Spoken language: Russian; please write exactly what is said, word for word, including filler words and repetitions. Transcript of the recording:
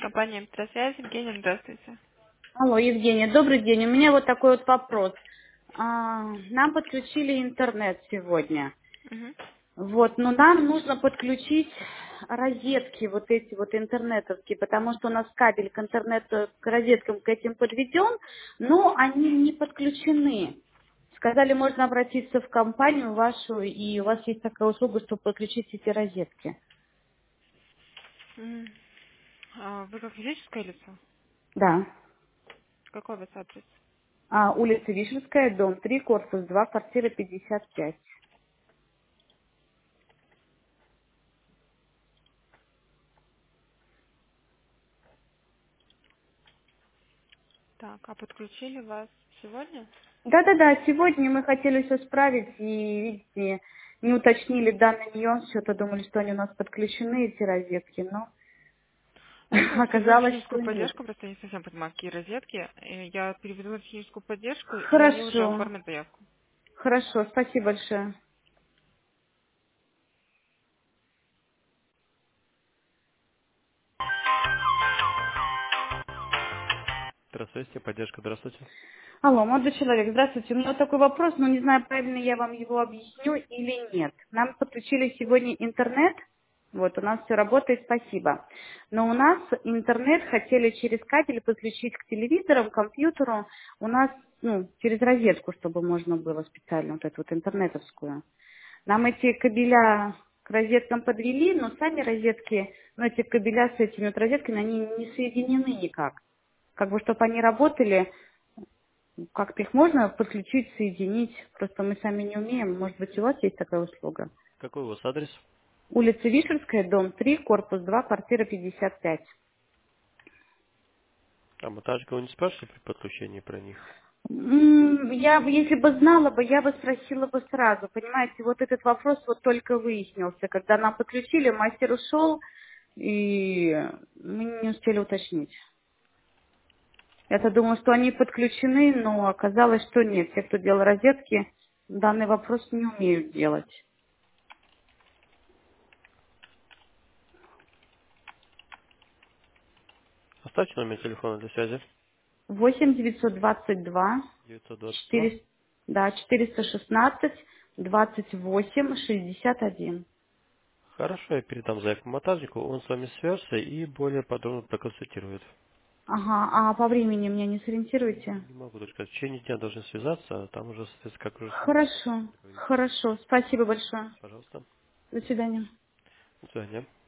Компания «Электросвязь». Евгения, здравствуйте. Алло, Евгения, добрый день. У меня вот такой вот вопрос. А, нам подключили интернет сегодня. Мгм. Вот, но нам нужно подключить розетки, вот эти вот интернетовские, потому что у нас кабель к интернету, к розеткам к этим подведен, но они не подключены. Сказали, можно обратиться в компанию вашу, и у вас есть такая услуга, чтобы подключить эти розетки. М. А вы как физическое лицо? Да. Какой у вас адрес? А, улица Вишенская, дом три, корпус два, квартира пятьдесят пять. Так, а подключили вас сегодня? Да-да-да, сегодня мы хотели все справить и, видите, не уточнили данный нюанс, что-то думали, что они у нас подключены, эти розетки, но Давайте лучше вызовем оказалось, что техническую нет. поддержку, просто не совсем понимаю, какие розетки. Э, Я переведу на техническую поддержку, и они уже Хорошо, оформят заявку. хорошо, спасибо большое. Здравствуйте, поддержка, здравствуйте. Алло, молодой человек, здравствуйте. У меня вот такой вопрос, но не знаю, правильно я вам его объясню или нет. Нам подключили сегодня интернет, вот, у нас все работает, спасибо. Но у нас интернет хотели через кабель подключить к телевизору, к компьютеру, у нас, ну, через розетку, чтобы можно было специально вот эту вот интернетовскую. Нам эти кабеля к розеткам подвели, но сами розетки, ну, эти кабеля с этими вот розетками, они не соединены никак. Как бы, чтобы они работали, как-то их можно подключить, соединить, просто мы сами не умеем. Может быть, у вас есть такая услуга? Какой у вас адрес? Улица Вишерская, дом три, корпус два, квартира пятьдесят пять. А монтажника вы не спрашивали при подключении про них? М, Я бы, если бы знала бы, я бы спросила бы сразу. Понимаете, вот этот вопрос вот только выяснился. Когда нам подключили, мастер ушел, и мы не успели уточнить. Я-то думала, что они подключены, но оказалось, что нет. Те, кто делал розетки, данный вопрос не умеют делать. Оставьте номер телефона для связи. восемь девятьсот двадцать два девятьсот двадцать два. четыреста, да, четыреста шестнадцать двадцать восемь шестьдесят один. Хорошо, я передам заявку монтажнику, он с вами свяжется и более подробно проконсультирует. Ага, а по времени меня не сориентируете? Не могу точно сказать, в течение дня должны связаться, а там уже, соответственно, как уже с ними получится Хорошо, договориться. хорошо. Спасибо большое. Пожалуйста. До свидания. До свидания.